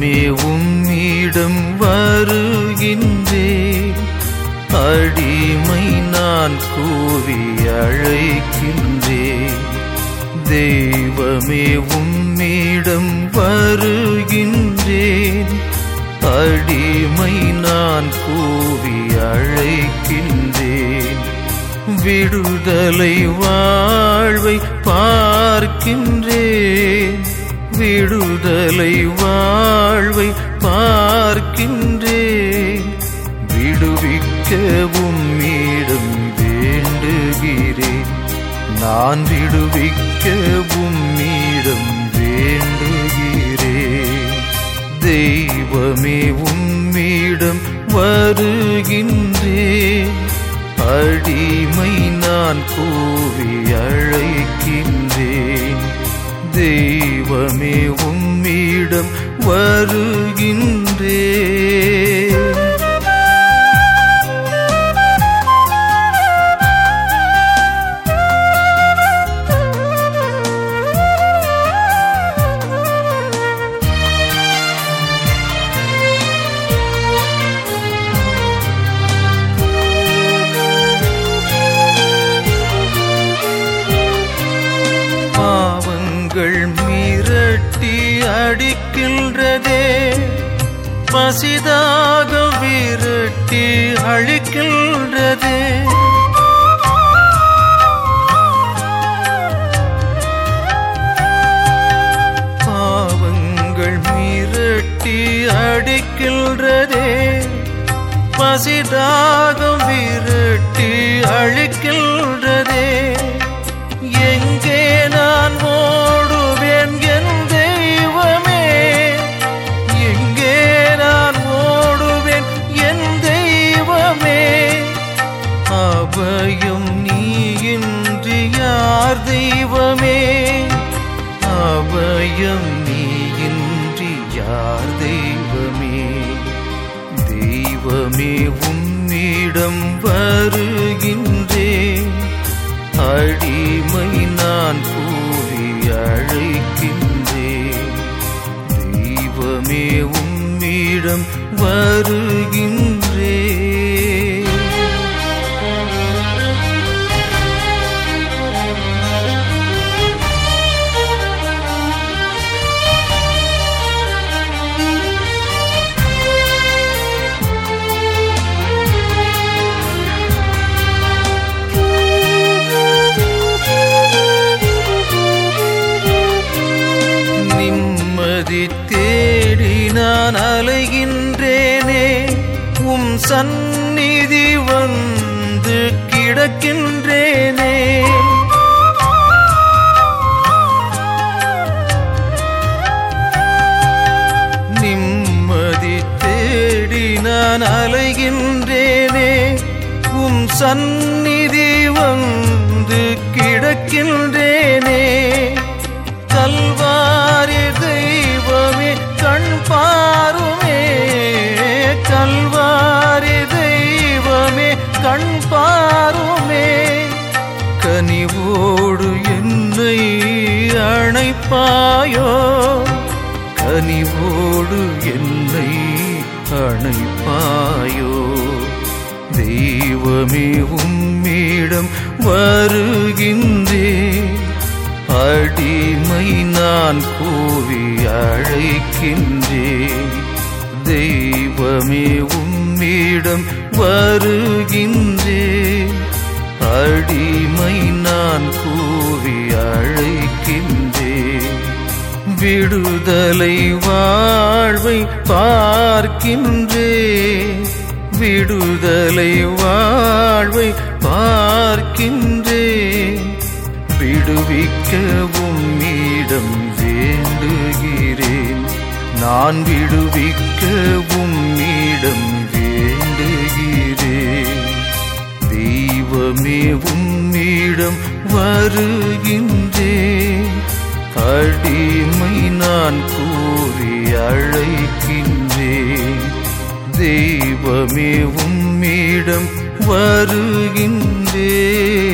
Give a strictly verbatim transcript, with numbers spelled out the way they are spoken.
தெய்வமே உம்மிடம் வருகின்றேன், அடிமை நான் கூவி அழைக்கின்றேன். தெய்வமே உம்மிடம் வருகின்றேன், அடிமை நான் கூவி அழைக்கின்றேன். விடுதலை வாழ்வை பார்க்கின்றேன், விடுதலை வாழ்வை பார்க்கின்றேன். விடுவிக்க உம்மிடம் வேண்டுகிறேன், நான் விடுவிக்க உம்மிடம் வேண்டுகிறேன். தெய்வமே உம்மிடம் வருகின்றேன், அடிமை நான் கூவி அழைக்கின்றேன். தெய்வமே உம்மிடம் வருகின்றேன். மிரட்டி அடிக்கின்றதே, பசிதாக விரட்டி அழிக்கின்றதே. பாவங்கள் மிரட்டி அடிக்கின்றதே, பசிதாக விரட்டி அழிக்கின்றதே. எங்கே நான் ஓடுவேன் என் தெய்வமே, எங்கே நான் ஓடுவேன் என் தெய்வமே. அபயம் நீயின்றி யார் தெய்வமே, அபயம் நீயின்றி யார் தெய்வமே. தெய்வமே உம்மிடம் வருகின்றேன், அடிமை நான் கூவி அழைக்கின்றேன். தெய்வமே உம்மிடம் வருகின்றேன். தேடி நான் அலைகின்றேனே, உம் சந்நிதி வந்து கிடக்கின்றேனே. நிம்மதி தேடி நான் அலைகின்றேனே, உம் சந்நிதி வந்து கிடக்கின்றேனே. கல்வாரி தெய்வமே கண் பாருமே, கல்வாரி தெய்வமே கண் பாருமே. கனிவோடு என்னை அணைப்பாயோ, கனிவோடு என்னை அணைப்பாயோ. தெய்வமே உம்மிடம் வருகின்றேன், அடிமை நான் கூவி அழைக்கின்றேன். தெய்வமே உம்மிடம் வருகின்றேன், அடிமை நான் கூவி அழைக்கின்றேன். விடுதலை வாழ்வை பார்க்கின்றேன், விடுதலை வாழ்வை பார்க்கின்றேன். விடுவிக்க உம்மிடம் வேண்டுகிறேன், நான் விடுவிக்க உம்மிடம் வேண்டுகிறேன். தெய்வமே உம்மிடம் வருகின்றேன், அடிமை நான் கூவி அழைக்கின்றேன். தெய்வமே உம்மிடம் வருகின்றேன்.